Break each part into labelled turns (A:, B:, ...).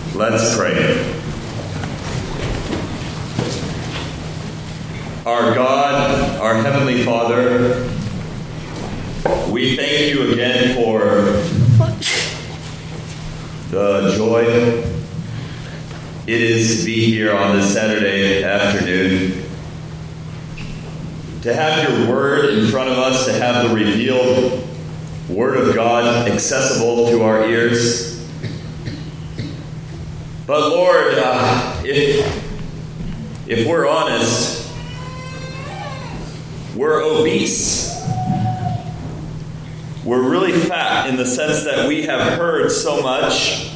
A: Let's pray. Our God, our Heavenly Father, we thank you again for the joy it is to be here on this Saturday afternoon, to have your word in front of us, to have the revealed Word of God accessible to our ears. But Lord, if we're honest, we're obese. We're really fat in the sense that we have heard so much.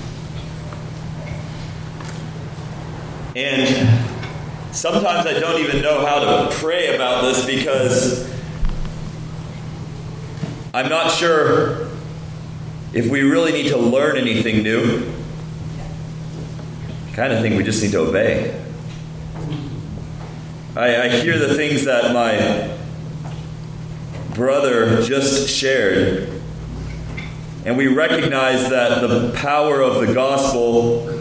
A: And sometimes I don't even know how to pray about this because I'm not sure if we really need to learn anything new. I kind of think we just need to obey. I hear the things that my brother just shared, and we recognize that the power of the gospel,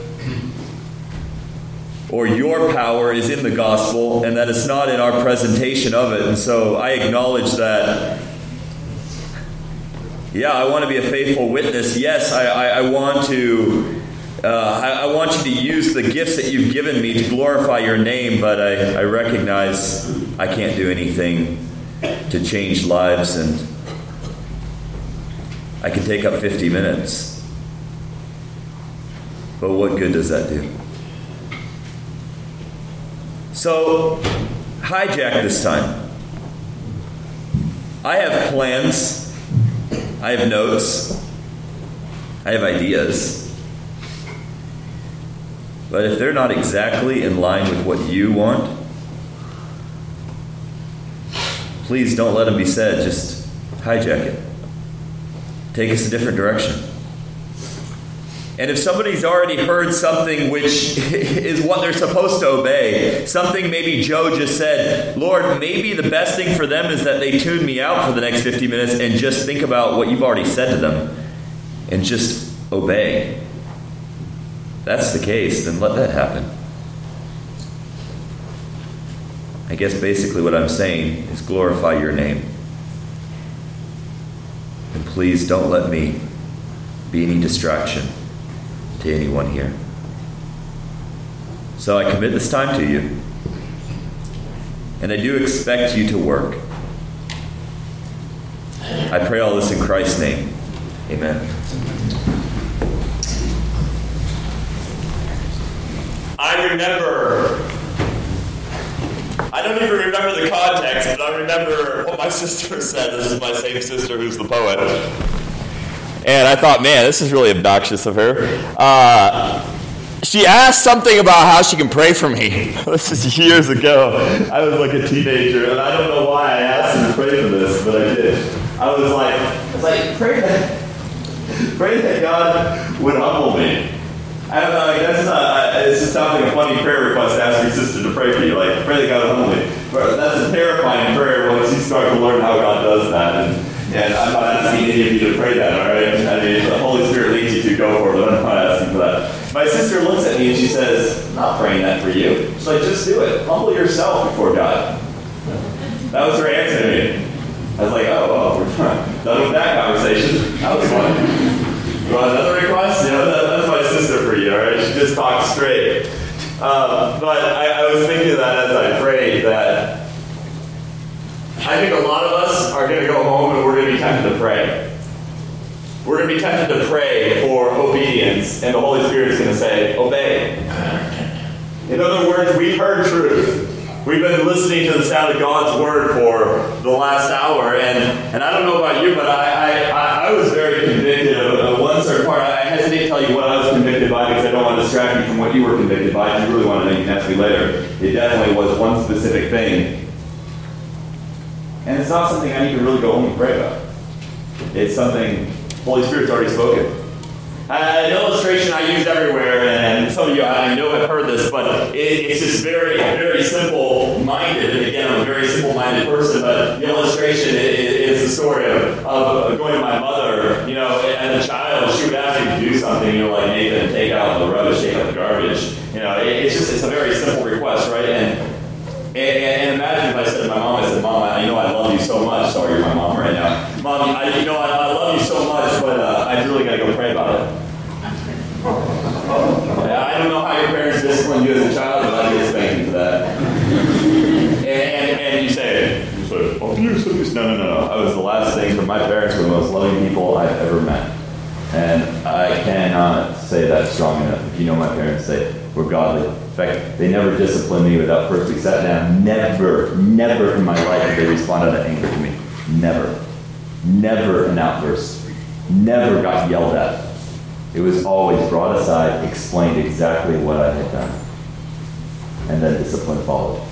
A: or your power, is in the gospel, and that it's not in our presentation of it. And so I acknowledge that, I want to be a faithful witness. Yes, I want to I want you to use the gifts that you've given me to glorify your name, but I recognize I can't do anything to change lives, and I can take up 50 minutes. But what good does that do? So, hijack this time. I have plans. I have notes. I have ideas. But if they're not exactly in line with what you want, please don't let them be said. Just hijack it. Take us a different direction. And if somebody's already heard something which is what they're supposed to obey, something maybe Joe just said, Lord, maybe the best thing for them is that they tune me out for the next 50 minutes and just think about what you've already said to them and just obey. That's the case, then let that happen. I guess basically what I'm saying is glorify your name. And please don't let me be any distraction to anyone here. So I commit this time to you. And I do expect you to work. I pray all this in Christ's name. Amen. I don't even remember the context, but I remember what my sister said. This is my same sister who's the poet. And I thought, man, this is really obnoxious of her. She asked something about how she can pray for me. This is years ago. I was like a teenager, and I don't know why I asked her to pray for this, but I did. I was like, pray that God would humble me. I don't know, it just sounds like a funny prayer request to ask your sister to pray for you. Like, pray that God would humble me. But that's a terrifying prayer once you start to learn how God does that. And I'm not asking any of you to pray that, all right? I mean, if the Holy Spirit leads you to, go for it, but I'm not asking for that. My sister looks at me and she says, I'm not praying that for you. She's like, just do it. Humble yourself before God. That was her answer to me. I was like, oh, we're done with that conversation. That was fun. You want another request? That's my sister for you, all right? She just talks straight. But I was thinking that as I prayed, that I think a lot of us are going to go home and we're going to be tempted to pray. We're going to be tempted to pray for obedience, and the Holy Spirit's going to say, obey. In other words, we've heard truth. We've been listening to the sound of God's Word for the last hour, and I don't know about you, but I was very convicted of one certain part. I hesitate to tell you what I was convicted by because I don't want to distract you from what you were convicted by. If you really want to know, you can ask me later. It definitely was one specific thing. And it's not something I need to really go home and pray about. It's something the Holy Spirit's already spoken. An illustration I use everywhere, and some of you I know have heard this, but it's just very, very simple-minded. And again, I'm a very simple-minded person, but the illustration is the story of going to my mother. As a child, she would ask me to do something, like Nathan, take out the rubbish. garbage. It's a very simple request, right? And imagine if I said to my mom, Mom, I know I love you so much. Sorry, you're my mom right now. Mom, I love you so much, but I really got to go pray about it. I don't know how your parents disciplined you as a child, but I get spanking for that. And you say, abuse. No. I was the last thing from my parents were the most loving people I've ever met. And I cannot say that strong enough. If you know my parents, they were godly. In fact, they never disciplined me without first we sat down. Never in my life did they respond out of anger to me. Never an outburst. Never got yelled at. It was always brought aside, explained exactly what I had done. And then discipline followed.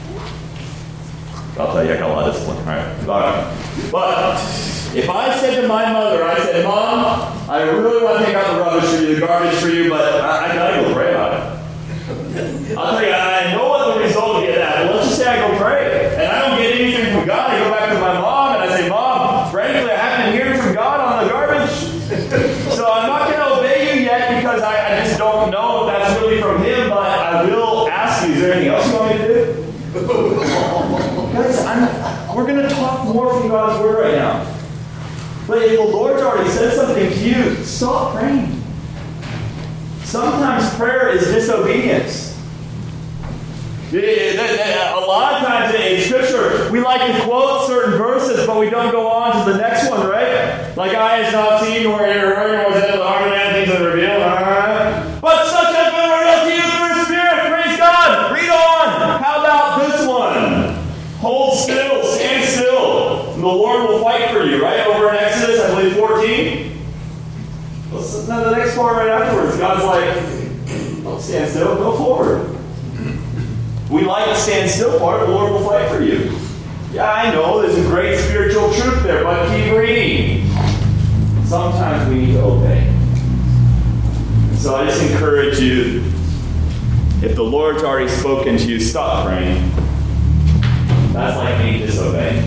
A: I'll tell you, I got a lot of discipline. All right. But if I said to my mother, I said, Mom, I really want to take out the rubbish for you, the garbage for you, but I got to go pray about it. I'll tell you, I know what the result will get at. Let's just say I go pray, and I don't get anything from God. I go back to my mom, and I say, Mom, frankly, I haven't been hearing from God on the garbage. So I'm not going to obey you yet because I just don't know if that's really from Him, but I will ask you, is there anything else you want me to do? Guys, we're going to talk more from God's Word right now. But if the Lord's already said something to you, stop praying. Sometimes prayer is disobedience. A lot of times in Scripture, we like to quote certain verses, but we don't go on to the next one, right? Like, eye has not seen, nor ear heard, nor was it the heart of man things that are revealed. But such has been revealed to you through the Spirit. Praise God. Read on. How about this one? Hold still. Stand still. The Lord will fight for you, right? Over in Exodus, I believe, 14. Now the next part right afterwards, God's like, don't stand still, go forward. We like the stand still part, the Lord will fight for you. Yeah, I know, there's a great spiritual truth there, but keep reading. Sometimes we need to obey. So I just encourage you, if the Lord's already spoken to you, stop praying. That's like me disobeying.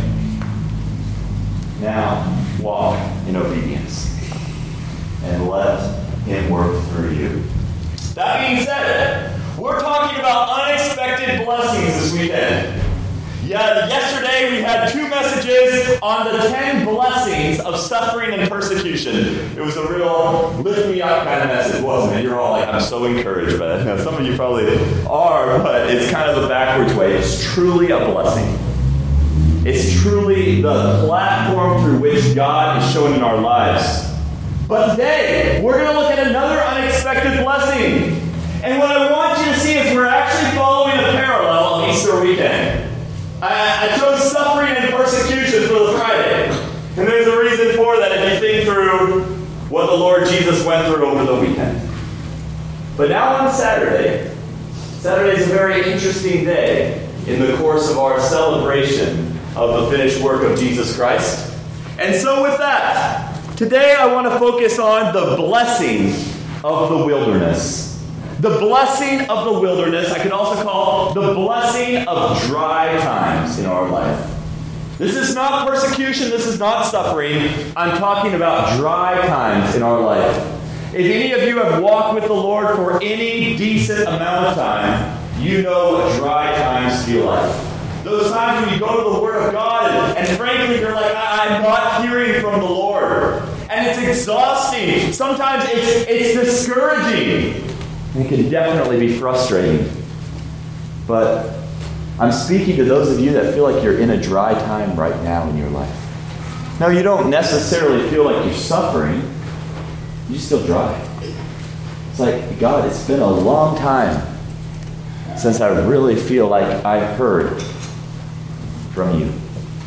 A: Now, walk in obedience. And let Him work through you. That being said, we're talking about unexpected blessings this weekend. Yeah, yesterday we had 2 messages on the 10 blessings of suffering and persecution. It was a real lift me up kind of message, wasn't it? You're all like, I'm so encouraged by that. Now, some of you probably are, but it's kind of the backwards way. It's truly a blessing. It's truly the platform through which God is shown in our lives. But today, we're going to look at another unexpected blessing. And what I want you to see is we're actually following a parallel of Easter weekend. I chose suffering and persecution for the Friday. And there's a reason for that if you think through what the Lord Jesus went through over the weekend. But now on Saturday is a very interesting day in the course of our celebration of the finished work of Jesus Christ. And so with that, today I want to focus on the blessing of the wilderness. The blessing of the wilderness, I could also call the blessing of dry times in our life. This is not persecution, this is not suffering. I'm talking about dry times in our life. If any of you have walked with the Lord for any decent amount of time, you know what dry times feel like. Those times when you go to the Word of God and frankly you're like, I'm not hearing from the Lord. And it's exhausting. Sometimes it's discouraging. It can definitely be frustrating. But I'm speaking to those of you that feel like you're in a dry time right now in your life. No, you don't necessarily feel like you're suffering. You just feel dry. It's like, God, it's been a long time since I really feel like I've heard from you.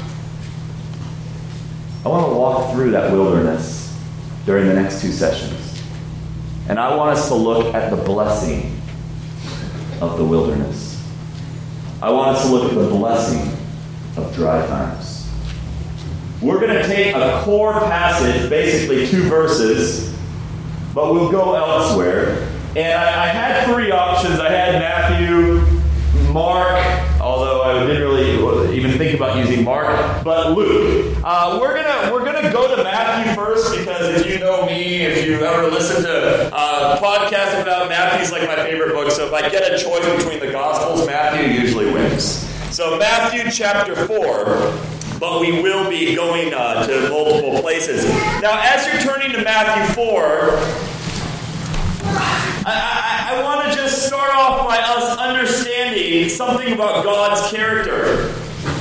A: I want to walk through that wilderness during the next 2 sessions. And I want us to look at the blessing of the wilderness. I want us to look at the blessing of dry times. We're going to take a core passage, basically 2 verses, but we'll go elsewhere. And I had 3 options. I had Matthew, Mark, although I didn't really even think about using Mark, but Luke. We're gonna go to Matthew first because if you know me, if you ever listen to podcasts about Matthew's like my favorite book. So if I get a choice between the Gospels, Matthew usually wins. So Matthew chapter 4, but we will be going to multiple places. Now, as you're turning to Matthew 4, I want to just start off by us understanding something about God's character.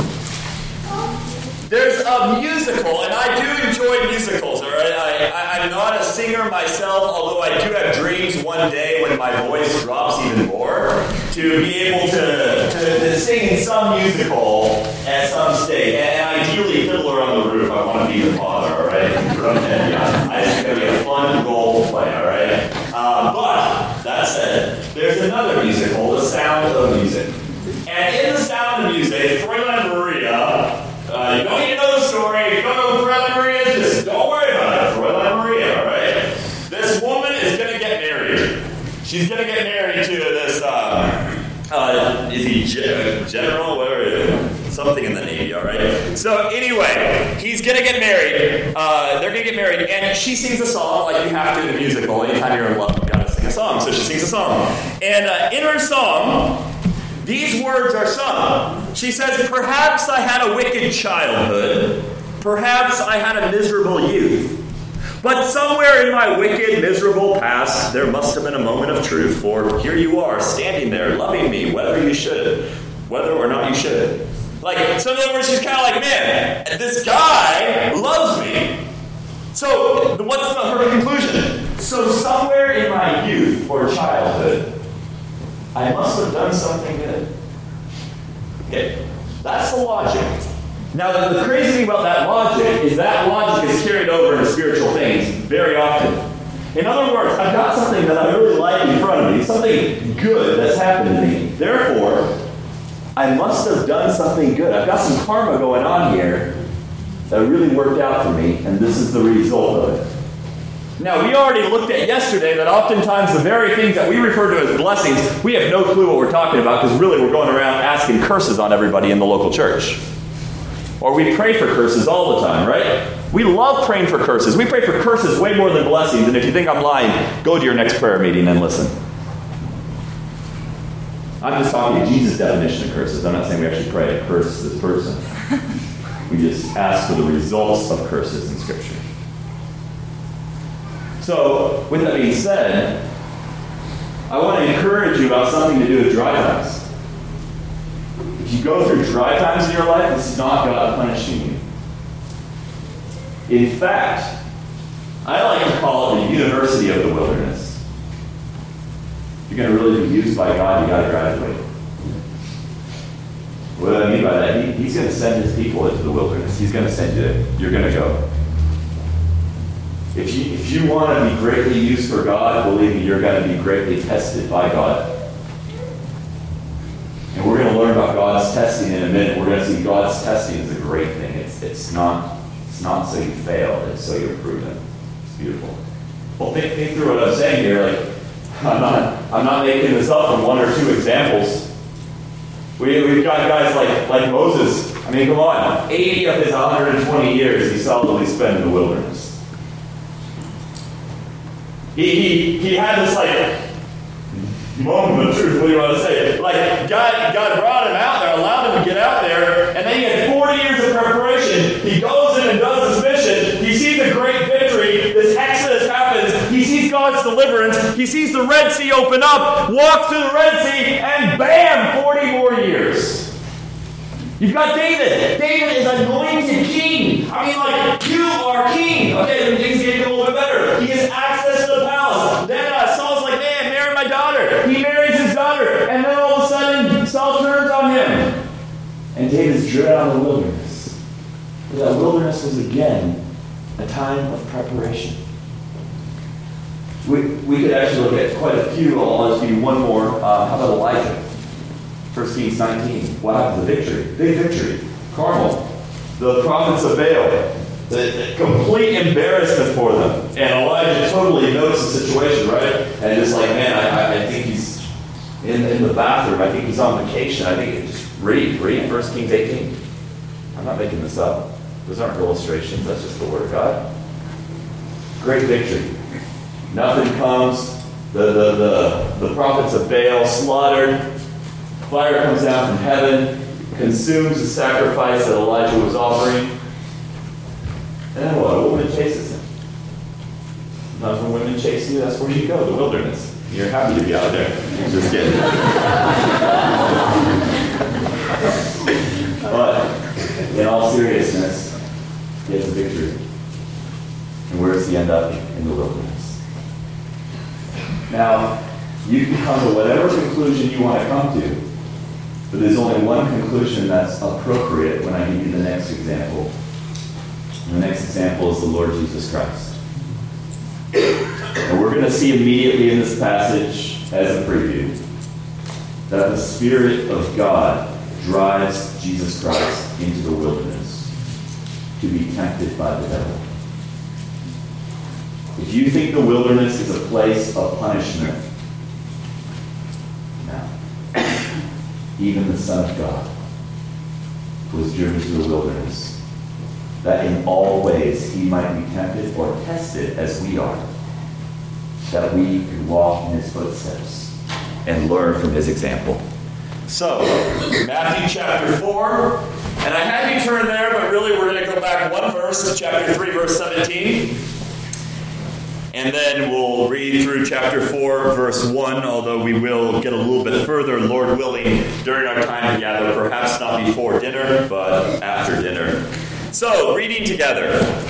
A: There's a musical, and I do enjoy musicals, all right? I'm not a singer myself, although I do have dreams one day when my voice drops even more to be able to sing in some musical at some stage. And ideally, Fiddler on the Roof. I want to be the father, all right? It's going to be a fun role to play, all right? But, that said, there's another musical, The Sound of Music. And in The Sound of Music, Fräulein Maria... you don't need to know the story. If you don't know who Fräulein Maria is, just don't worry about it. Fräulein Maria, all right? This woman is going to get married. She's going to get married to this, is he general? Whatever, something in the Navy, all right? So anyway, he's going to get married. They're going to get married, and she sings a song like you have to in a musical. Anytime you're in love, you got to sing a song. So she sings a song. And in her song... these words are sung. She says, "Perhaps I had a wicked childhood. Perhaps I had a miserable youth. But somewhere in my wicked, miserable past, there must have been a moment of truth. For here you are, standing there, loving me, whether or not you should." Like, so in other words, she's kind of like, man, this guy loves me. So, what's her conclusion? So somewhere in my youth or childhood, I must have done something good. Okay, that's the logic. Now, the crazy thing about that logic is carried over into spiritual things very often. In other words, I've got something that I really like in front of me, something good that's happened to me. Therefore, I must have done something good. I've got some karma going on here that really worked out for me, and this is the result of it. Now, we already looked at yesterday that oftentimes the very things that we refer to as blessings, we have no clue what we're talking about because really we're going around asking curses on everybody in the local church. Or we pray for curses all the time, right? We love praying for curses. We pray for curses way more than blessings, and if you think I'm lying, go to your next prayer meeting and listen. I'm just talking Jesus' definition of curses. I'm not saying we actually pray to curse this person. We just ask for the results of curses in Scripture. So, with that being said, I want to encourage you about something to do with dry times. If you go through dry times in your life, this is not God punishing you. In fact, I like to call it the university of the wilderness. If you're going to really be used by God, you got to graduate. What do I mean by that? He's going to send his people into the wilderness. He's going to send you. You're going to go. If you want to be greatly used for God, believe me, you're going to be greatly tested by God. And we're going to learn about God's testing in a minute. We're going to see God's testing is a great thing. It's not so you fail, it's so you're proven. It's beautiful. Well, think through what I'm saying here. Like, I'm not making this up from one or two examples. We've got guys like Moses. I mean, come on. 80 of his 120 years he solidly spent in the wilderness. He had this moment of truth, what do you want to say? Like, God brought him out there, allowed him to get out there, and then he had 40 years of preparation. He goes in and does this mission. He sees a great victory. This Exodus happens. He sees God's deliverance. He sees the Red Sea open up, walks through the Red Sea, and bam, 40 more years. You've got David. David is anointed king. I mean, you are king. Okay, then things get a little bit better. He has access to the palace. Then Saul's like, man, marry my daughter. He marries his daughter. And then all of a sudden, Saul turns on him. And David's driven out of the wilderness. But that wilderness was again a time of preparation. We could actually look at quite a few. I'll just give you one more. How about Elijah? 1 Kings 19. What happened? The victory. Big victory. Carmel. The prophets of Baal. The complete embarrassment for them. And Elijah totally knows the situation, right? And just like, man, I think he's in the bathroom. I think he's on vacation. I think just read 1 Kings 18. I'm not making this up. Those aren't illustrations. That's just the Word of God. Great victory. Nothing comes. The prophets of Baal slaughtered. Fire comes down from heaven, consumes the sacrifice that Elijah was offering. And then what? A woman chases him. Sometimes when women chase you, that's where you go, the wilderness. You're happy to be out there. Just kidding. But in all seriousness, he has a victory. And where does he end up? In the wilderness. Now, you can come to whatever conclusion you want to come to, but there's only one conclusion that's appropriate when I give you the next example. And the next example is the Lord Jesus Christ. And we're going to see immediately in this passage, as a preview, that the Spirit of God drives Jesus Christ into the wilderness to be tempted by the devil. If you think the wilderness is a place of punishment, no. Even the Son of God was driven to the wilderness, that in all ways he might be tempted or tested as we are, that we could walk in his footsteps and learn from his example. So, Matthew chapter 4, and I had you turn there, but really we're going to go back one verse, chapter 3, verse 17. And then we'll read through chapter 4, verse 1, although we will get a little bit further, Lord willing, during our time together, perhaps not before dinner, but after dinner. So, reading together.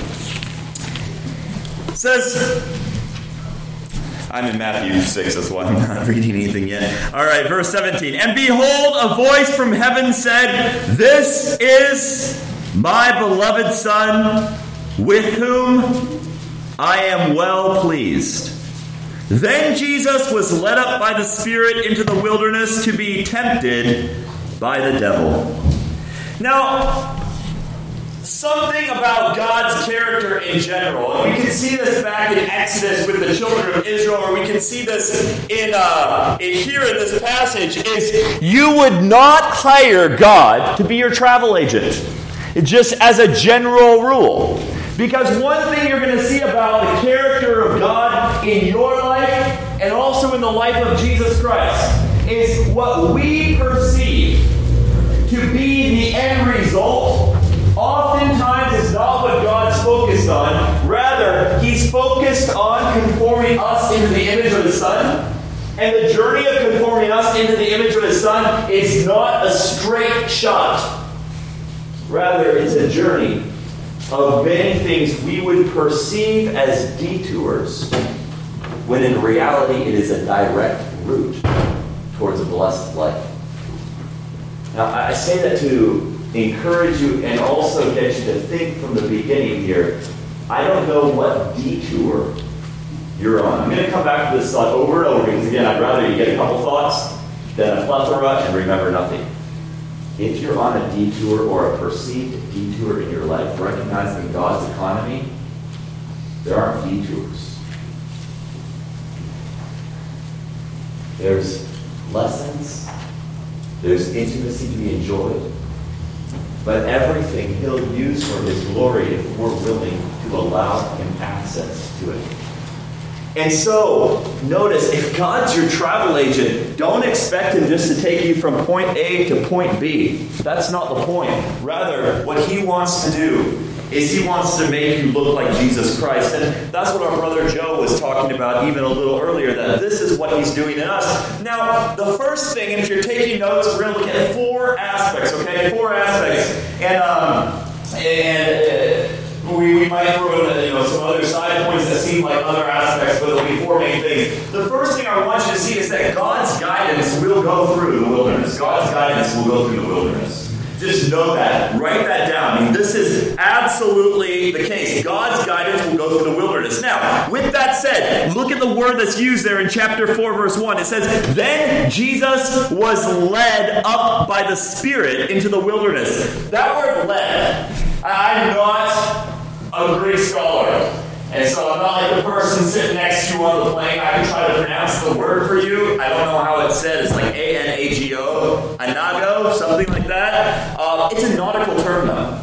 A: It says, I'm in Matthew 6 as well. I'm not reading anything yet. All right, verse 17. And behold, a voice from heaven said, "This is my beloved Son, with whom I am well pleased." Then Jesus was led up by the Spirit into the wilderness to be tempted by the devil. Now, something about God's character in general, and we can see this back in Exodus with the children of Israel, or we can see this in here in this passage, is you would not hire God to be your travel agent, just as a general rule. Because one thing you're going to see about the character of God in your life, and also in the life of Jesus Christ, is what we perceive to be the end result oftentimes is not what God's focused on. Rather, he's focused on conforming us into the image of his Son. And the journey of conforming us into the image of his Son is not a straight shot. Rather, it's a journey of many things we would perceive as detours, when in reality it is a direct route towards a blessed life. Now, I say that to encourage you and also get you to think from the beginning here. I don't know what detour you're on. I'm going to come back to this thought over and over because, again, I'd rather you get a couple thoughts than a plethora and remember nothing. If you're on a detour or a perceived detour in your life, recognize that in God's economy, there aren't detours. There's lessons. There's intimacy to be enjoyed. But everything he'll use for his glory if we're willing to allow him access to it. And so, notice, if God's your travel agent, don't expect him just to take you from point A to point B. That's not the point. Rather, what he wants to do is he wants to make you look like Jesus Christ. And that's what our brother Joe was talking about even a little earlier, that this is what he's doing in us. Now, the first thing, and if you're taking notes, we're going to look at four aspects, okay? Four aspects. We might throw in some other side points that seem like other aspects, but there'll be four main things. The first thing I want you to see is that God's guidance will go through the wilderness. God's guidance will go through the wilderness. Just know that. Write that down. I mean, this is absolutely the case. God's guidance will go through the wilderness. Now, with that said, look at the word that's used there in chapter 4, verse 1. It says, "Then Jesus was led up by the Spirit into the wilderness." That word led, I'm not a Greek scholar. And so I'm not like the person sitting next to you on the plane. I can try to pronounce the word for you. I don't know how it's said. It's like A-N-A-G-O, anago, something like that. It's a nautical term, though.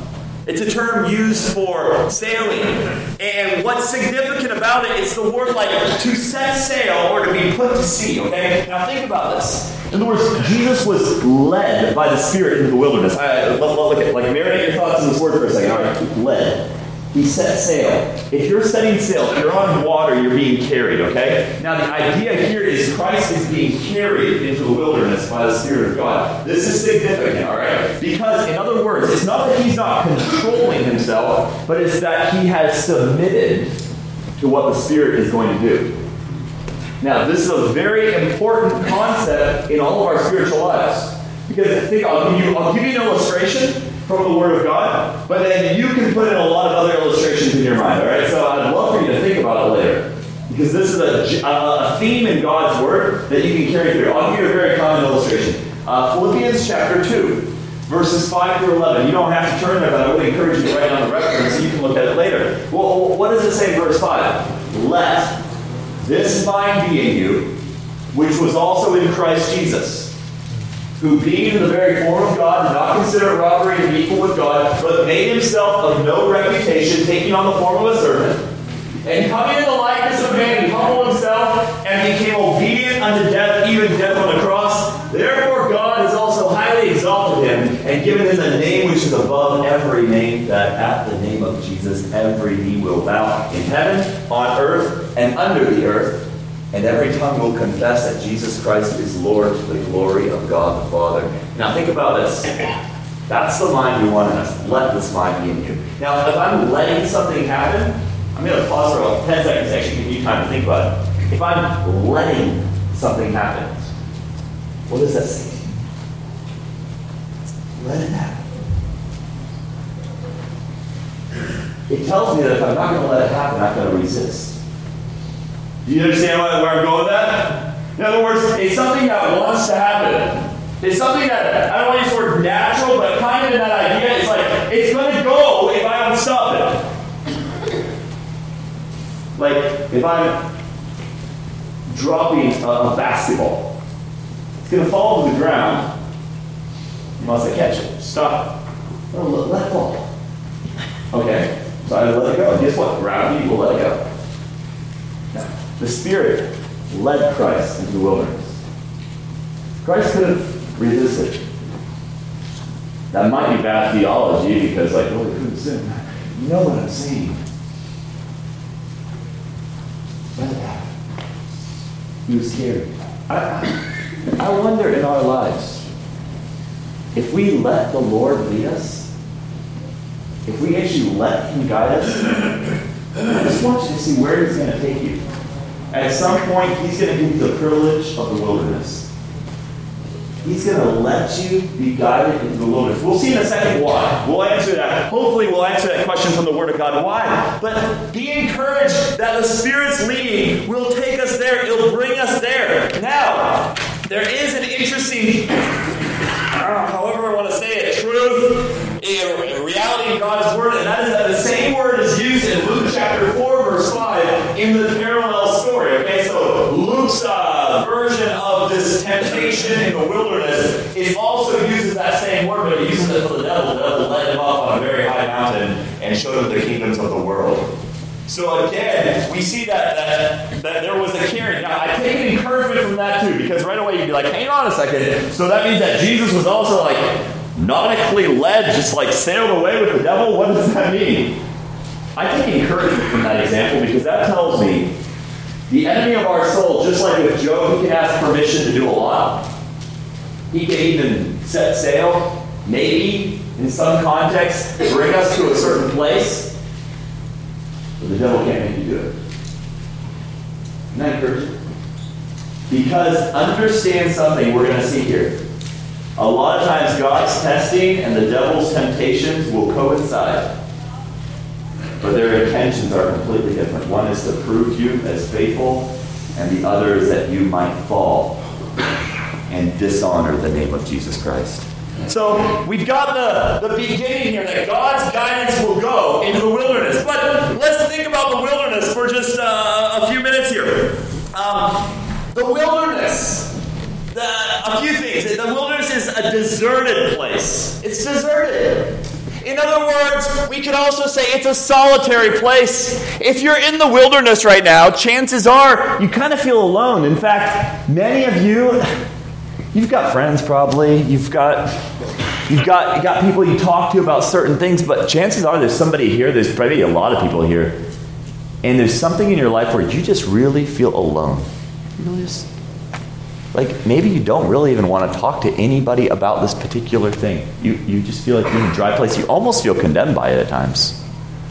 A: It's a term used for sailing. And what's significant about it is the word like to set sail or to be put to sea, okay? Now think about this. In other words, Jesus was led by the Spirit into the wilderness. Look at, marinate your thoughts in this word for a second. All right, led. He set sail. If you're setting sail, if you're on water, you're being carried, okay? Now the idea here is Christ is being carried into the wilderness by the Spirit of God. This is significant, all right? Because, in other words, it's not that he's not controlling himself, but it's that he has submitted to what the Spirit is going to do. Now, this is a very important concept in all of our spiritual lives. Because think, I'll give you an illustration from the Word of God, but then you can put in a lot of other illustrations in your mind, all right? So I'd love for you to think about it later. Because this is a theme in God's Word that you can carry through. I'll give you a very common illustration. Philippians chapter 2, verses 5 through 11. You don't have to turn there, but I would encourage you to write down the reference so you can look at it later. Well, what does it say in verse 5? Let this mind be in you, which was also in Christ Jesus, who being in the very form of God did not consider robbery to be equal with God, but made himself of no reputation, taking on the form of a servant. And coming in the likeness of man, he humbled himself and became obedient unto death, even death on the cross. Therefore God has also highly exalted him and given him the name which is above every name, that at the name of Jesus every knee will bow in heaven, on earth, and under the earth, and every tongue will confess that Jesus Christ is Lord to the glory of God the Father. Now think about this. That's the mind we want in us. Let this mind be in you. Now if I'm letting something happen, I'm going to pause for about 10 seconds to actually give you time to think about it. If I'm letting something happen, what does that say? Let it happen. It tells me that if I'm not going to let it happen, I've got to resist. Do you understand where I'm going with that? In other words, it's something that wants to happen. It's something that, I don't want to use the word natural, but kind of in that idea, it's like, it's going to go if I don't stop it. Like, if I'm dropping a basketball, it's going to fall to the ground unless I catch it. Stop. Oh, let it fall. Okay, so I let it go. Guess what? Gravity will let it go. Now, the Spirit led Christ into the wilderness. Christ could have resisted. That might be bad theology because, like, oh, he couldn't sin. You know what I'm saying? Let it happen. He was carried. I wonder in our lives, if we let the Lord lead us, if we actually let Him guide us, I just want you to see where He's going to take you. At some point, He's going to give you the privilege of the wilderness. He's going to let you be guided into the wilderness. We'll see in a second why. We'll answer that. Hopefully we'll answer that question from the Word of God. Why? But be encouraged that the Spirit's leading will take us there. It'll bring us there. Now, there is an interesting, however I want to say it, truth, a reality in God's Word, and that is that the same word is used in Luke chapter 4, verse 5 in the parallel story. Okay, so Luke's version of this temptation in the wilderness, it also uses that same word, but it uses it for the devil. The devil led him up on a very high mountain and showed him the kingdoms of the world. So again, we see that there was a carrying. Now, I take an encouragement from that too, because right away you'd be like, hang on a second. So that means that Jesus was also like nautically led, just like sailed away with the devil? What does that mean? I take encouragement from that example because that tells me the enemy of our soul, just like with Job, he can ask permission to do a lot. He can even set sail, maybe, in some context, bring us to a certain place. But the devil can't make you do it. Isn't that encouraging? Because understand something we're going to see here. A lot of times God's testing and the devil's temptations will coincide. But their intentions are completely different. One is to prove you as faithful, and the other is that you might fall and dishonor the name of Jesus Christ. So we've got the beginning here that God's guidance will go into the wilderness. But let's think about the wilderness for just a few minutes here. The wilderness. A few things. The wilderness is a deserted place. It's deserted. In other words, we could also say it's a solitary place. If you're in the wilderness right now, chances are you kind of feel alone. In fact, many of you've got friends probably. You've got people you talk to about certain things, but chances are there's somebody here, there's probably a lot of people here, and there's something in your life where you just really feel alone. You really just, like, maybe you don't really even want to talk to anybody about this particular thing. You just feel like you're in a dry place. You almost feel condemned by it at times.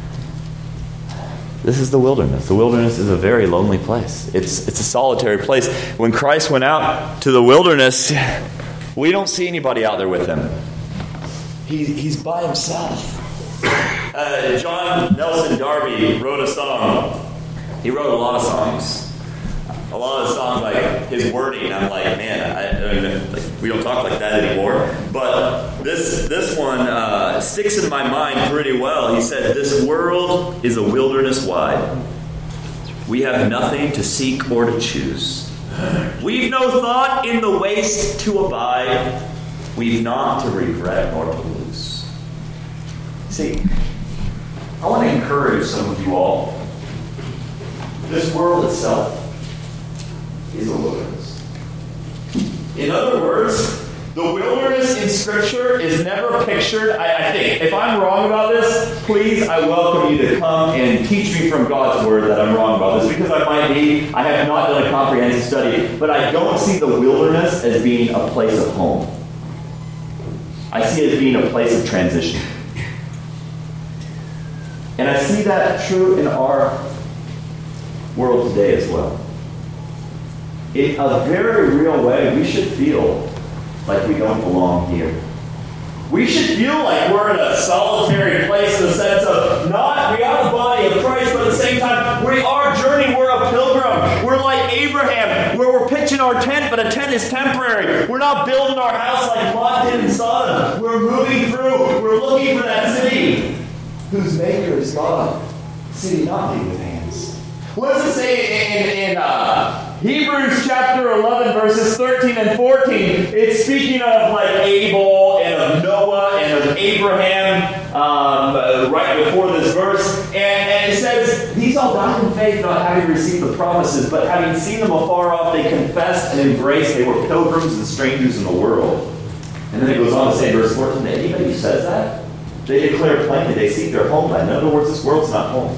A: This is the wilderness. The wilderness is a very lonely place. It's a solitary place. When Christ went out to the wilderness, we don't see anybody out there with him. He's by himself. John Nelson Darby wrote a song. He wrote a lot of songs. A lot of songs, like his wording, I'm like, man, we don't talk like that anymore. But this one sticks in my mind pretty well. He said, "This world is a wilderness wide. We have nothing to seek or to choose. We've no thought in the waste to abide. We've naught to regret or to lose." See, I want to encourage some of you all. This world itself is a wilderness. In other words, the wilderness in Scripture is never pictured, I think. If I'm wrong about this, please, I welcome you to come and teach me from God's Word that I'm wrong about this, because I might be. I have not done a comprehensive study, but I don't see the wilderness as being a place of home. I see it as being a place of transition. And I see that true in our world today as well. In a very real way, we should feel like we don't belong here. We should feel like we're in a solitary place in the sense of we are the body of Christ, but at the same time, we are journeying. We're a pilgrim. We're like Abraham, where we're pitching our tent, but a tent is temporary. We're not building our house like Lot did in Sodom. We're moving through. We're looking for that city whose maker is God. City not made with hands. What does it say in Hebrews chapter 11, verses 13 and 14? It's speaking of like Abel and of Noah and of Abraham right before this verse. And it says, "These all died in faith, not having received the promises, but having seen them afar off, they confessed and embraced. They were pilgrims and strangers in the world." And then it goes on to say in verse 14, that anybody who says that, they declare plainly they seek their homeland. In other words, this world's not home.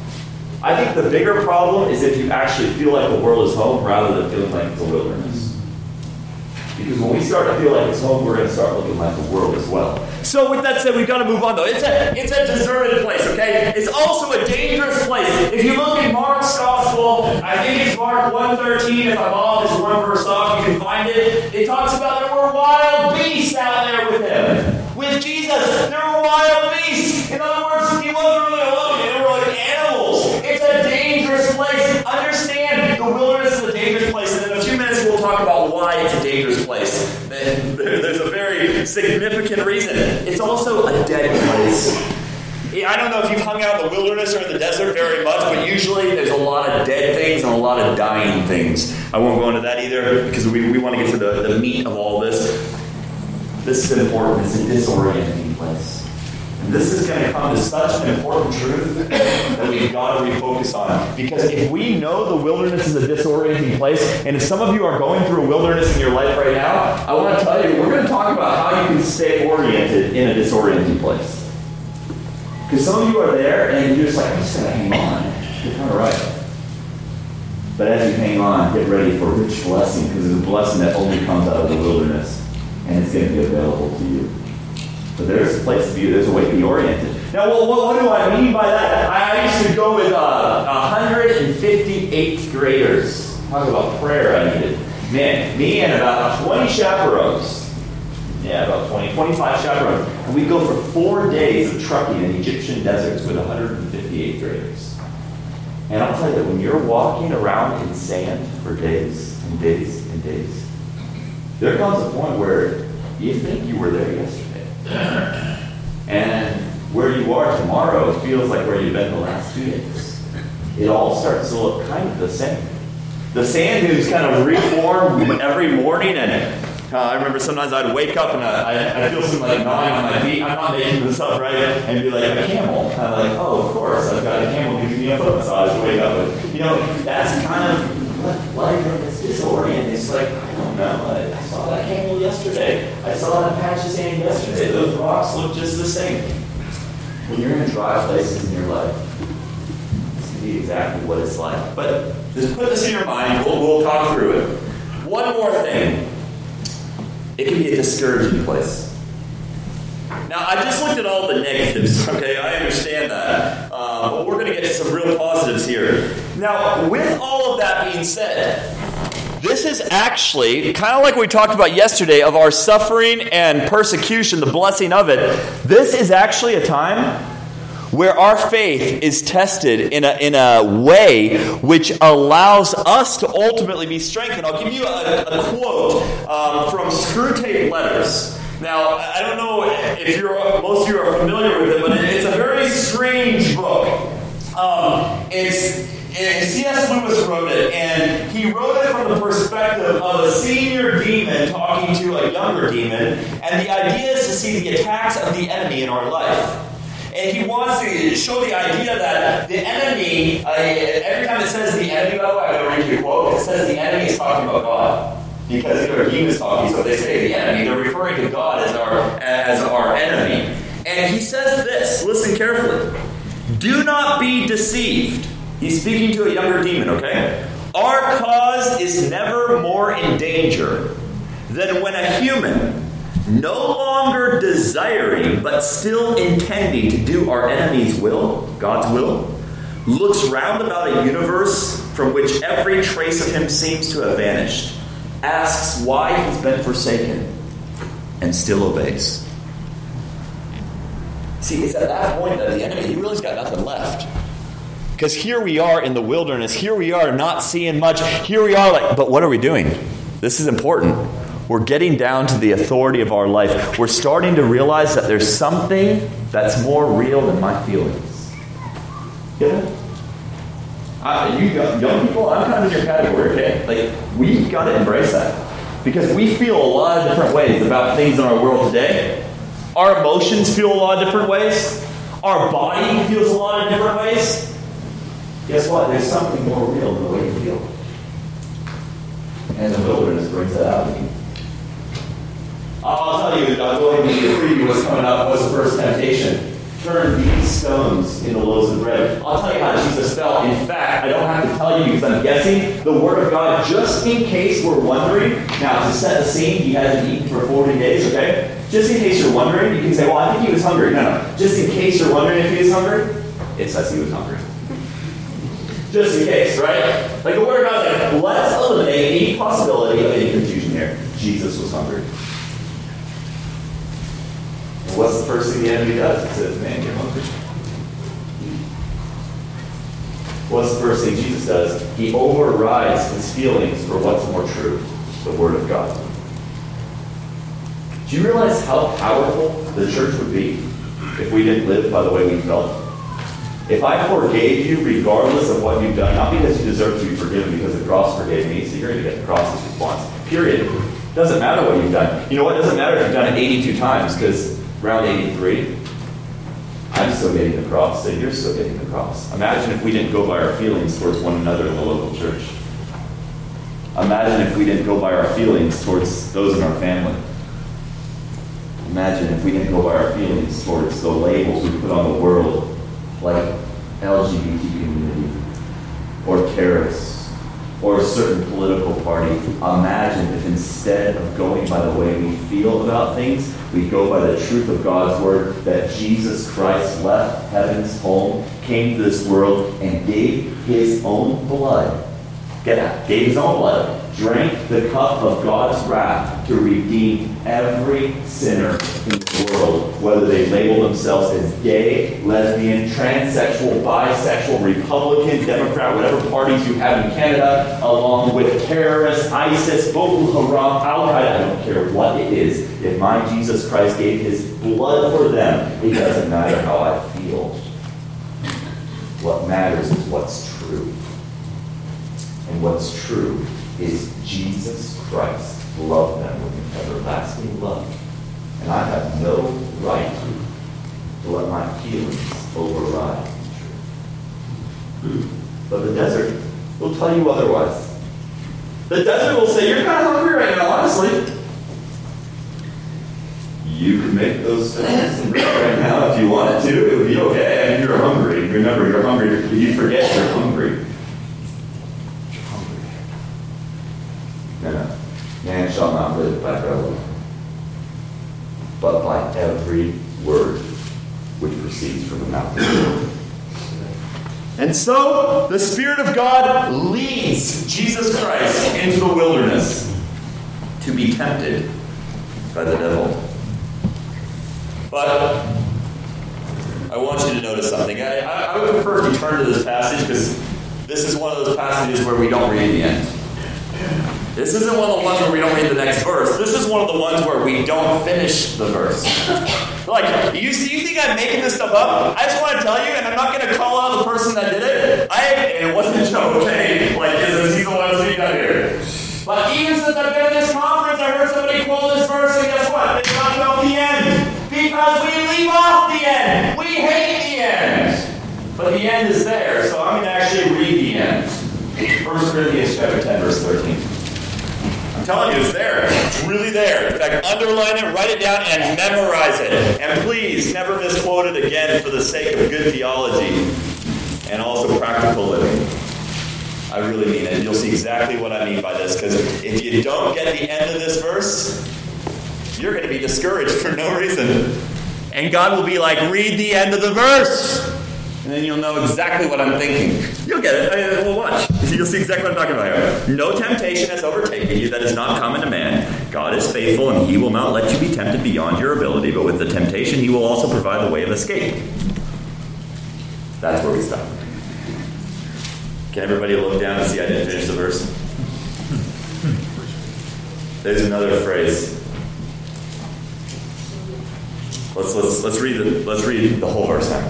A: I think the bigger problem is if you actually feel like the world is home rather than feeling like it's a wilderness. Because when we start to feel like it's home, we're going to start looking like the world as well. So with that said, we've got to move on though. It's a deserted place, okay? It's also a dangerous place. If you look in Mark's Gospel, I think it's Mark 1:13, if I'm off, it's one verse off, you can find it. It talks about there were wild beasts out there with him. With Jesus, there were wild beasts. In other words, he wasn't really alone. There were like animals. It's a dangerous place. Understand, the wilderness is a dangerous place. And in a few minutes, we'll talk about why it's a dangerous place. There's a very significant reason. It's also a dead place. I don't know if you've hung out in the wilderness or in the desert very much, but usually there's a lot of dead things and a lot of dying things. I won't go into that either because we want to get to the meat of all this. This is important. It's a disorienting place. And this is going to come to such an important truth that we've got to refocus on. Because if we know the wilderness is a disorienting place, and if some of you are going through a wilderness in your life right now, I want to tell you, we're going to talk about how you can stay oriented in a disorienting place. Because some of you are there, and you're just like, I'm just going to hang on. You're kind of right. But as you hang on, get ready for rich blessing, because it's a blessing that only comes out of the wilderness. And it's going to be available to you. But there's a place to be, there's a way to be oriented. Now, what do I mean by that? I used to go with 158th graders. Talk about prayer I needed. Man, me and about 20 chaperones. Yeah, about 25 chaperones. And we'd go for 4 days of trucking in Egyptian deserts with 158th graders. And I'll tell you that when you're walking around in sand for days and days and days, there comes a point where you think you were there yesterday. And where you are tomorrow feels like where you've been the last 2 days. It all starts to look kind of the same. The sand dunes kind of reform every morning, and I remember sometimes I'd wake up and I'd feel some like gnawing on my feet. I'm not making this up, right? And be like, a camel. I'm like, oh, of course, I've got a camel giving me a foot massage to wake up with. That's kind of what life is disoriented. It's like, I don't know. I saw that camel yesterday. I saw that patch of sand yesterday. Those rocks look just the same. When you're in dry places in your life, this can be exactly what it's like. But just put this in your mind. We'll talk through it. One more thing. It can be a discouraging place. Now, I just looked at all the negatives, okay? I understand that. But we're going to get to some real positives here. Now, with all of that being said, this is actually, kind of like we talked about yesterday, of our suffering and persecution, the blessing of it. This is actually a time where our faith is tested in a way which allows us to ultimately be strengthened. I'll give you a quote from Screwtape Letters. Now, I don't know if most of you are familiar with it, but it's a very strange book. C.S. Lewis wrote it, and he wrote it from the perspective of a senior demon talking to a younger demon, and the idea is to see the attacks of the enemy in our life. And he wants to show the idea that the enemy, every time it says the enemy, by the way, I'm going to read you a quote, it says the enemy is talking about God. Because their demon is talking, so they say the enemy, they're referring to God as our enemy. And he says this, listen carefully. Do not be deceived. He's speaking to a younger demon, okay? Our cause is never more in danger than when a human, no longer desiring, but still intending to do our enemy's will, God's will, looks round about a universe from which every trace of him seems to have vanished, asks why he's been forsaken, and still obeys. See, it's at that point that the enemy, he really's got nothing left. Because here we are in the wilderness, here we are not seeing much, here we are like, but what are we doing? This is important. We're getting down to the authority of our life. We're starting to realize that there's something that's more real than my feelings. Get it? You young people, I'm kind of in your category, okay? Like, we've got to embrace that. Because we feel a lot of different ways about things in our world today. Our emotions feel a lot of different ways. Our body feels a lot of different ways. Guess what? There's something more real than the way you feel. And the wilderness brings that out of you. I'll tell you, I'll go ahead and give you a preview what's coming up. What's the first temptation? Turn these stones into loaves of bread. I'll tell you how Jesus felt. In fact, I don't have to tell you because I'm guessing the Word of God, just in case we're wondering. Now, to set the scene, he hasn't eaten for 40 days, okay? Just in case you're wondering, you can say, well, I think he was hungry. No. Just in case you're wondering if he was hungry, it says he was hungry. Just in case, right? Like the Word of God's like, let's eliminate any possibility of any confusion here. Jesus was hungry. What's the first thing the enemy does? It says, man, you're hungry. What's the first thing Jesus does? He overrides his feelings for what's more true, the Word of God. Do you realize how powerful the church would be if we didn't live by the way we felt? If I forgave you regardless of what you've done, not because you deserve to be forgiven, because the cross forgave me, so you're going to get the cross's response. Period. Doesn't matter what you've done. You know what? It doesn't matter if you've done it 82 times, because round 83, I'm still getting the cross, so you're still getting the cross. Imagine if we didn't go by our feelings towards one another in the local church. Imagine if we didn't go by our feelings towards those in our family. Imagine if we didn't go by our feelings towards the labels we put on the world, like LGBT community, or terrorists, or a certain political party. Imagine if instead of going by the way we feel about things, we go by the truth of God's Word, that Jesus Christ left heaven's home, came to this world, and gave his own blood. Get that? Gave his own blood. Drank the cup of God's wrath to redeem every sinner in the world, whether they label themselves as gay, lesbian, transsexual, bisexual, Republican, Democrat, whatever parties you have in Canada, along with terrorists, ISIS, Boko Haram, Al-Qaeda, I don't care what it is. If my Jesus Christ gave his blood for them, it doesn't matter how I feel. What matters is what's true. And what's true is Jesus Christ
B: love them with an everlasting love. And I have no right to let my feelings override the truth. But the desert will tell you otherwise. The desert will say, you're kind of hungry right now, honestly. You could make those things right now if you wanted to. It would be okay. And you're hungry. Remember, you're hungry. You forget you're hungry. You're hungry. No. Man shall not live by bread alone, but by every word which proceeds from the mouth of the Lord. And so, the Spirit of God leads Jesus Christ into the wilderness to be tempted by the devil. But I want you to notice something. I would prefer if you turn to this passage, because this is one of those passages where we don't read the end. This isn't one of the ones where we don't read the next verse. This is one of the ones where we don't finish the verse. Like, you think I'm making this stuff up? I just want to tell you, and I'm not going to call out the person that did it. And it wasn't Joe, okay? Like, he's the one speaking out here. But even since I've been at this conference, I heard somebody quote this verse, and guess what? They talk about the end. Because we leave off the end. We hate the end. But the end is there, so I'm going to actually read the end. 1 Corinthians chapter 10, verse 13. I'm telling you, it's there. It's really there. In fact, underline it, write it down, and memorize it. And please, never misquote it again for the sake of good theology and also practical living. I really mean it. You'll see exactly what I mean by this, because if you don't get the end of this verse, you're going to be discouraged for no reason. And God will be like, read the end of the verse. And then you'll know exactly what I'm thinking. You'll get it. Well, watch. You'll see exactly what I'm talking about here. No temptation has overtaken you that is not common to man. God is faithful, and he will not let you be tempted beyond your ability. But with the temptation, he will also provide the way of escape. That's where we stop. Can everybody look down and see I didn't finish the verse? There's another phrase. Let's read the whole verse now.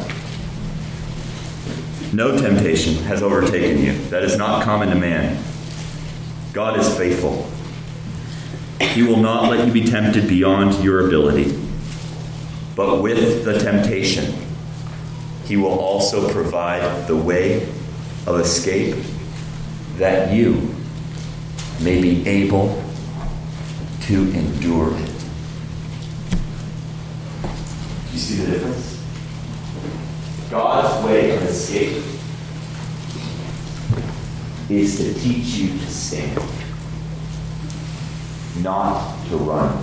B: No temptation has overtaken you that is not common to man. God is faithful. He will not let you be tempted beyond your ability. But with the temptation, he will also provide the way of escape that you may be able to endure it. Do you see the difference? God's way of escape is to teach you to stand, not to run.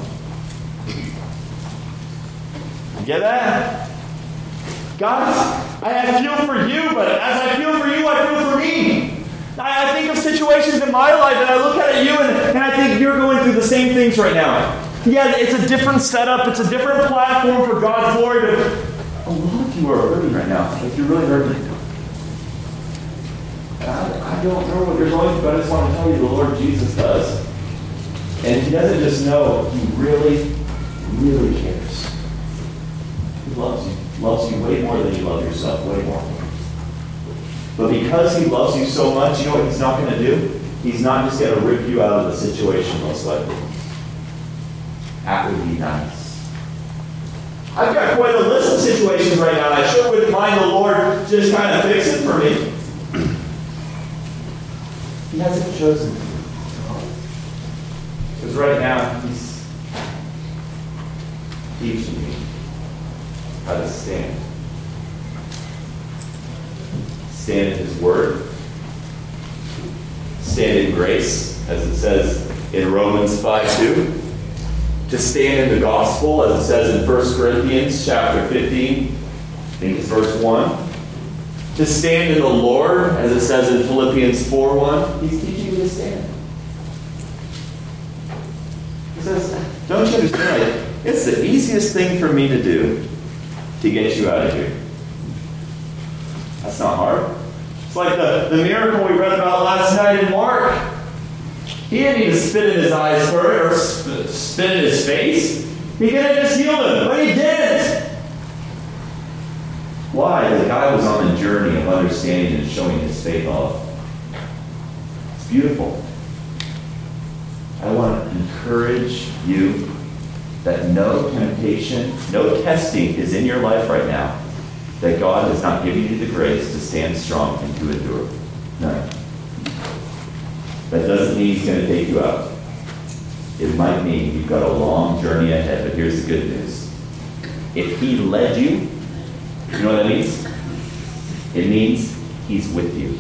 B: You get that? God, I feel for you, but as I feel for you, I feel for me. I think of situations in my life, and I look at you, and I think you're going through the same things right now. Yeah, it's a different setup. It's a different platform for God's glory, but a lot of you are hurting right now. Like, you're really hurting. I don't know what you're going through, but I just want to tell you the Lord Jesus does. And he doesn't just know, he really, really cares. He loves you. He loves you way more than you love yourself, way more. But because he loves you so much, you know what he's not going to do? He's not just going to rip you out of the situation, most likely. That would be nice. I've got quite a list of situations right now, and I sure wouldn't mind the Lord just kind of fix it for me. He hasn't chosen to. Because right now, he's teaching me how to stand. Stand in his word. Stand in grace, as it says in Romans 5:2. To stand in the gospel, as it says in 1 Corinthians chapter 15, I think it's verse 1. To stand in the Lord, as it says in Philippians 4:1. He's teaching you to stand. He says, don't you understand? It's the easiest thing for me to do to get you out of here. That's not hard. It's like the miracle we read about last night in Mark. He didn't need to spit in his eyes for it, or spit in his face. He could have just healed him, but he didn't. Why? The guy was on a journey of understanding and showing his faith off. It's beautiful. I
C: I want to encourage you that no temptation, no testing is in your life right now that God has not given you the grace to stand strong and to endure. None. That doesn't mean he's going to take you out. It might mean you've got a long journey ahead, but here's the good news. If he led you, you know what that means? It means he's with you.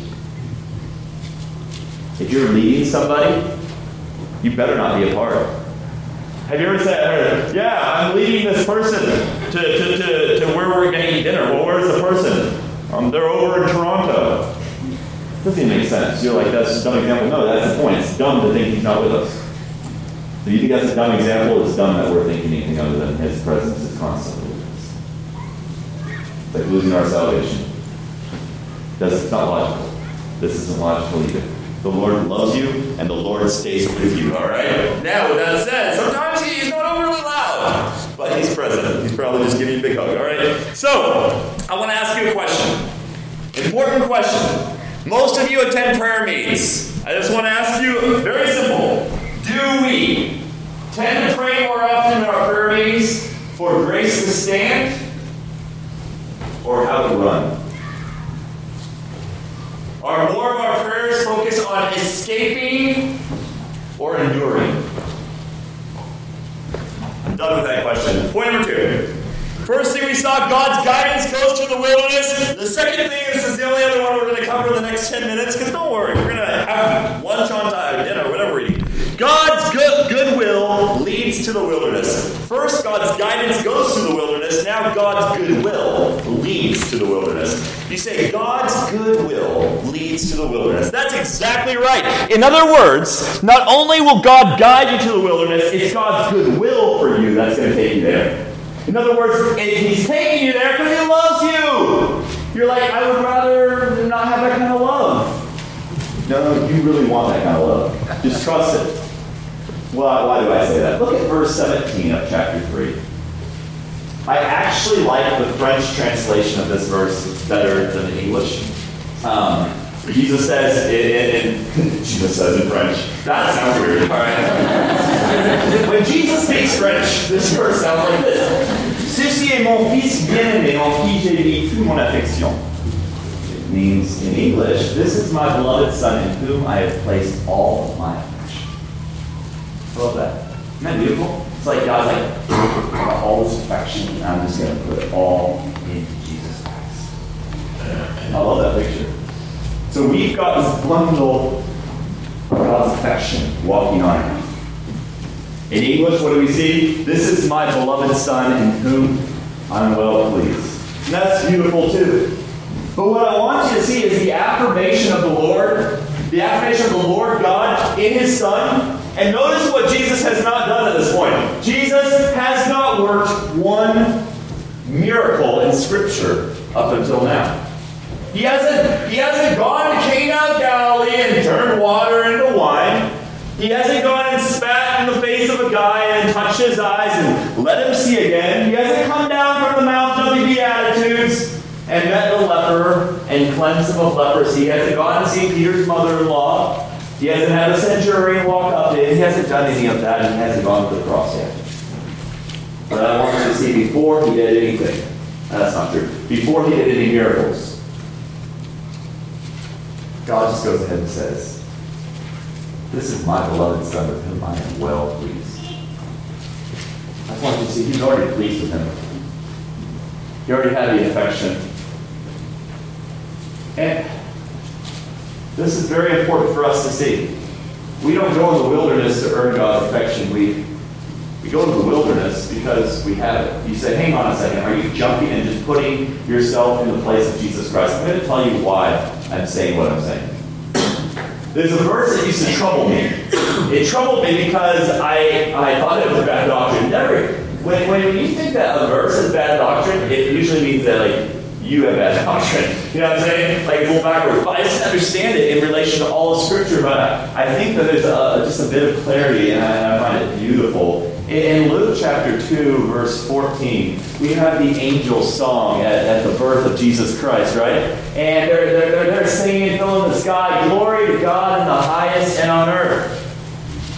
C: If you're leading somebody, you better not be a part. Have you ever said, yeah, I'm leading this person to where we're going to eat dinner. Well, where's the person? They're over in Toronto. Doesn't even make sense. You're like, that's a dumb example. No, that's the point. It's dumb to think he's not with us. If you think that's a dumb example, it's dumb that we're thinking anything other than his presence is constantly with us. It's like losing our salvation. It's not logical. This isn't logical either. The Lord loves you, and the Lord stays with you, all right?
B: Now, with that said, sometimes he's not overly loud, but he's present. He's probably just giving you a big hug, all right? So, I want to ask you a question. Important question. Most of you attend prayer meetings. I just want to ask you, very simple. Do we tend to pray more often in our prayer meetings for grace to stand,
C: Or how to run?
B: are more of our prayers focused on escaping or enduring? I'm done with that question. Point number 2. First thing we saw, God's guidance goes to the wilderness. The second thing, this is the only other one we're going to cover in the next 10 minutes, because don't worry, we're going to have lunch on time, dinner, whatever we're eating. God's goodwill leads to the wilderness. First, God's guidance goes to the wilderness. Now, God's goodwill leads to the wilderness. You say, God's goodwill leads to the wilderness. That's exactly right.
C: In other words, not only will God guide you to the wilderness, it's God's goodwill for you that's going to take you there. In other words, he's taking you there because he loves you. You're like, I would rather not have that kind of love. No, you really want that kind of love. Just trust it. Why do I say that? Look at verse 17 of chapter 3. I actually like the French translation of this verse. It's better than the English. Jesus says in French. That sounds weird. All right. When Jesus speaks French, this verse sounds like this. Ceci est mon fils bien-aimé, en qui j'ai mis toute mon affection. It means in English, this is my beloved son in whom I have placed all my affection. I love that. Isn't that beautiful? It's like God's like, I got all this affection, and I'm just going to put it all into Jesus Christ. I love that picture. So we've got this bundle of God's affection walking on him. In English, what do we see? This is my beloved son in whom I'm well pleased. And that's beautiful too. But what I want you to see is the affirmation of the Lord, God in his Son. And notice what Jesus has not done at this point. Jesus has not worked one miracle in Scripture up until now. He hasn't gone to Cana of Galilee and turned water into wine. He hasn't gone and spat in the face of a guy and touched his eyes and let him see again. He hasn't come down from the mountain of the Beatitudes and met the leper and cleansed him of leprosy. He hasn't gone and seen Peter's mother-in-law. He hasn't had a centurion walk up to him. He hasn't done any of that. He hasn't gone to the cross yet. But I want you to see before he did anything. That's not true. Before he did any miracles, God just goes ahead and says, this is my beloved son with whom I am well pleased. I want you to see he's already pleased with him. He already had the affection. And this is very important for us to see. We don't go in the wilderness to earn God's affection. We go to the wilderness because we have it. You say, hang on a second, are you jumping and just putting yourself in the place of Jesus Christ? I'm going to tell you why I'm saying what I'm saying. There's a verse that used to trouble me. It troubled me because I thought it was bad doctrine. When you think that a verse is bad doctrine, it usually means that you have bad doctrine. You know what I'm saying? Like, go backwards. But I just understand it in relation to all of Scripture. But I think that there's just a bit of clarity, and I find it beautiful. In Luke chapter 2, verse 14, we have the angels' song at the birth of Jesus Christ, right? And they're singing, filling the sky, glory to God in the highest and on earth.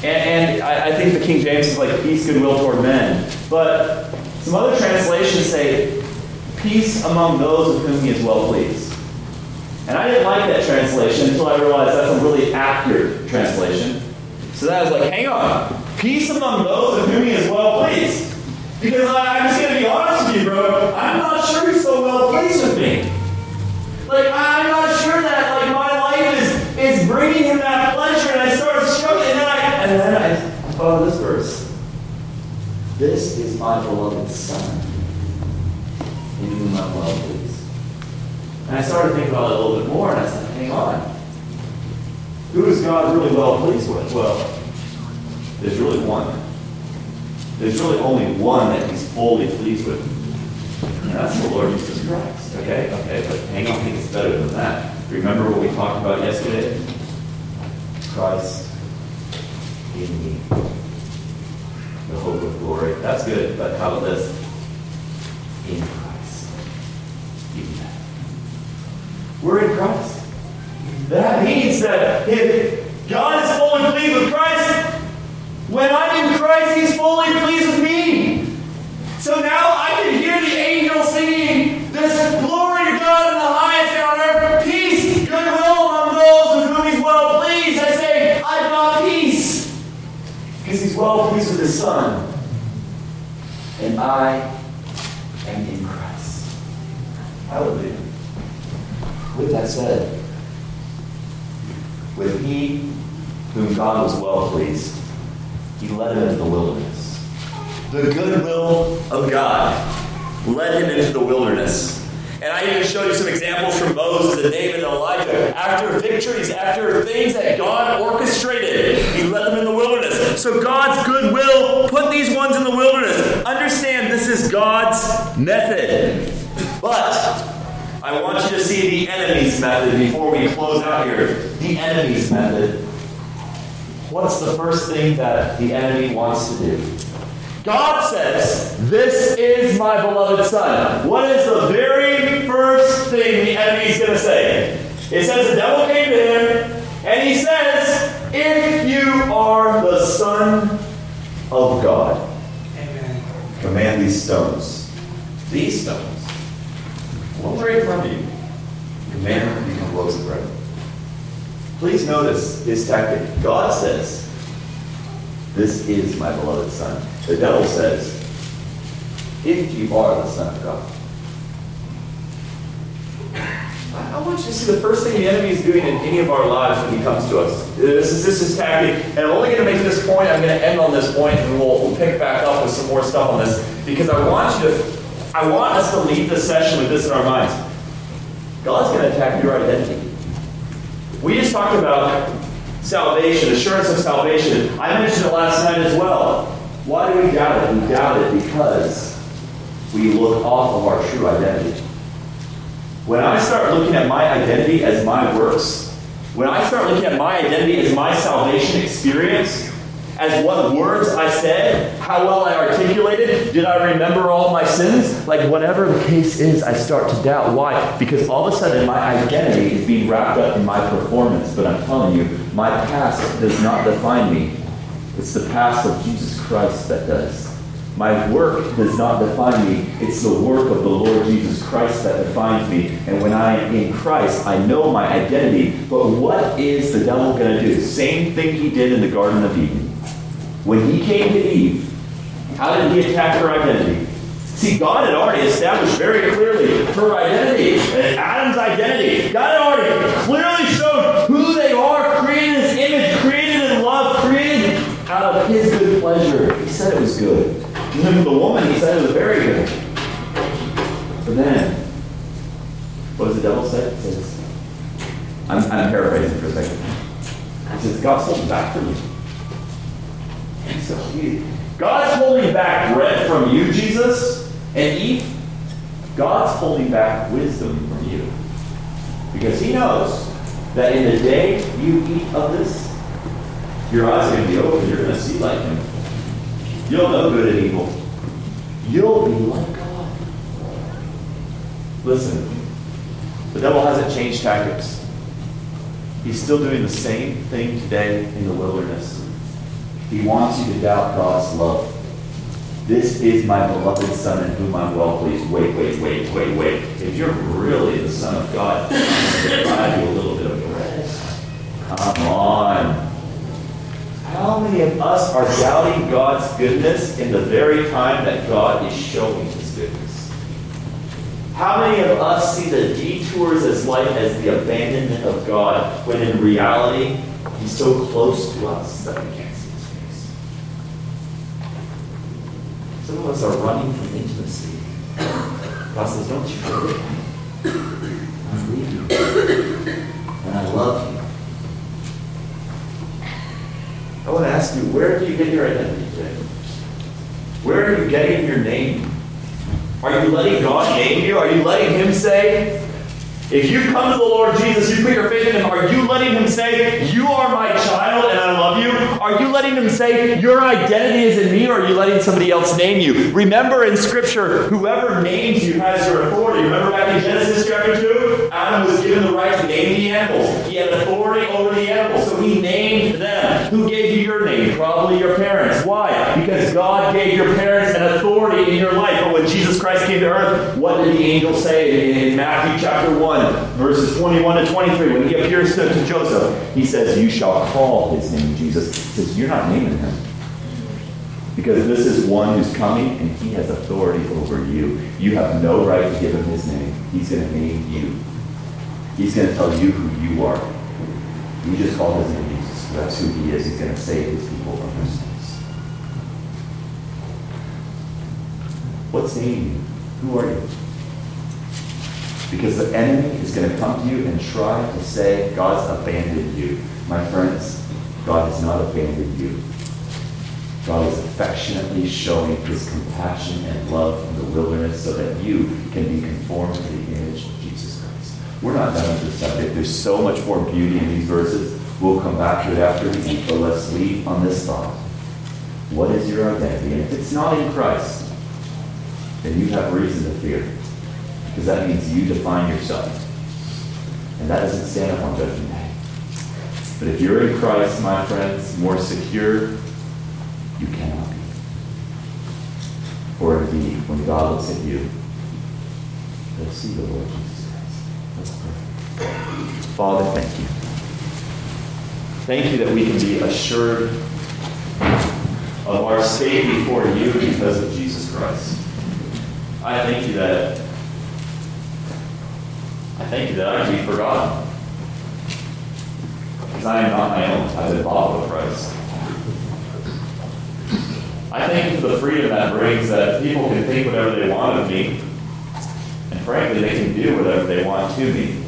C: And I think the King James is like peace, goodwill toward men. But some other translations say peace among those with whom he is well pleased. And I didn't like that translation until I realized that's a really accurate translation. So then I was like, hang on. Peace among those with whom he is well pleased. Because I'm just going to be honest with you, bro. I'm not sure he's so well pleased with me. Like, I'm not sure that like my life is bringing him that pleasure, and I start struggling, and then I thought of this verse. This is my beloved Son, in whom I'm well pleased. And I started thinking about it a little bit more, and I said, hang on. Who is God really well pleased with? Well, there's really one. There's really only one that he's fully pleased with. And that's the Lord Jesus Christ. Okay, but hang on, I think it's better than that. Remember what we talked about yesterday? Christ in me. The hope of glory. That's good, but how about this? In Christ. Even that. We're in Christ. That means that if God is fully pleased with Christ, when I'm in Christ, he's fully pleased with me. So now I can hear the angels singing this glory to God in the highest and on earth, peace, goodwill among those with whom he's well pleased. I say, I've got peace. Because he's well pleased with his Son. And I am in Christ. Hallelujah. With that said, with he whom God was well pleased, he led him into the wilderness. The goodwill of God led him into the wilderness. And I even showed you some examples from Moses and David and Elijah. After victories, after things that God orchestrated, he led them in the wilderness. So God's goodwill put these ones in the wilderness. Understand, this is God's method. But I want you to see the enemy's method before we close out here. The enemy's method. What's the first thing that the enemy wants to do? God says, this is my beloved Son. What is the very first thing the enemy is going to say? It says the devil came to him, and he says, if you are the Son of God, amen, command these stones. These stones. One's right in front of you. Command them to become loaves of bread. Please notice his tactic. God says, this is my beloved Son. The devil says, if you are the Son of God. I want you to see the first thing the enemy is doing in any of our lives when he comes to us. This is his tactic. And I'm only going to make this point. I'm going to end on this point, and we'll pick back up with some more stuff on this. Because I want us to leave this session with this in our minds. God's going to attack your identity. We just talked about salvation, assurance of salvation. I mentioned it last night as well. Why do we doubt it? We doubt it because we look off of our true identity. When I start looking at my identity as my works, when I start looking at my identity as my salvation experience, as what words I said, how well I articulated, did I remember all my sins? Like whatever the case is, I start to doubt. Why? Because all of a sudden my identity is being wrapped up in my performance. But I'm telling you, my past does not define me. It's the past of Jesus Christ that does. My work does not define me. It's the work of the Lord Jesus Christ that defines me. And when I am in Christ, I know my identity. But what is the devil going to do? Same thing he did in the Garden of Eden. When he came to Eve, how did he attack her identity? See, God had already established very clearly her identity, and Adam's identity. God had already clearly showed who they are, created in his image, created in love, created out of his good pleasure. He said it was good. And then the woman, he said it was very good. But then, what does the devil say? He says, I'm paraphrasing for a second. He says, God's holding back from you. And so God's holding back bread from you, Jesus, and Eve. God's holding back wisdom from you. Because he knows that in the day you eat of this, your eyes are going to be open. You're going to see like him. You'll know good and evil. You'll be like God. Listen, the devil hasn't changed tactics. He's still doing the same thing today in the wilderness. He wants you to doubt God's love. This is my beloved Son in whom I'm well pleased. Wait. If you're really the Son of God, I'm going to provide you a little bit of bread. Come on. How many of us are doubting God's goodness in the very time that God is showing His goodness? How many of us see the detours as life as the abandonment of God, when in reality, He's so close to us that we can't see His face? Some of us are running from intimacy. God says, don't you forget me. I'm with you. And I love you. I want to ask you, where do you get your identity today? Where are you getting your name? Are you letting God name you? Are you letting Him say, if you come to the Lord Jesus, you put your faith in Him, are you letting Him say, you are my child and I love you? Are you letting Him say, your identity is in me, or are you letting somebody else name you? Remember in Scripture, whoever names you has your authority. Remember back in Genesis chapter 2? Adam was given the right to name the animals. He had authority over the animals, so he named them. Who gave you your name? Probably your parents. Why? Because God gave your parents an authority in your life. But when Jesus Christ came to earth, what did the angel say in Matthew chapter 1, verses 21 to 23? When he appears to Joseph, he says, you shall call his name Jesus. He says, you're not naming him. Because this is one who's coming and he has authority over you. You have no right to give him his name. He's going to name you. He's going to tell you who you are. You just call his name Jesus. That's who he is. He's going to save his people from their sins. What's naming you? Who are you? Because the enemy is going to come to you and try to say, God's abandoned you. My friends, God has not abandoned you. God is affectionately showing his compassion and love in the wilderness so that you can be conformed to the image of Jesus Christ. We're not done with this subject. There's so much more beauty in these verses. We'll come back to it after we eat, but let's leave on this thought. What is your identity? And if it's not in Christ, then you have reason to fear. Because that means you define yourself. And that doesn't stand up on Judgment Day. But if you're in Christ, my friends, more secure, you cannot be. For indeed, when God looks at you, they'll see the Lord Jesus Christ. Let's pray. Father, thank you. Thank you that we can be assured of our state before you because of Jesus Christ. I thank you that I can be forgotten. Because I am not my own. I've been bought with a price. I thank you for the freedom that brings, that people can think whatever they want of me. And frankly, they can do whatever they want to me.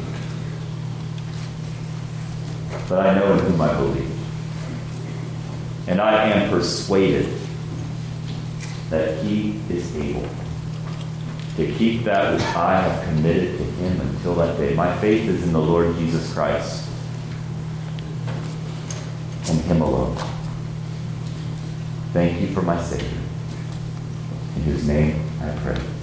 C: But I know in whom I believe. And I am persuaded that he is able to keep that which I have committed to him until that day. My faith is in the Lord Jesus Christ and him alone. Thank you for my Savior. In whose name I pray.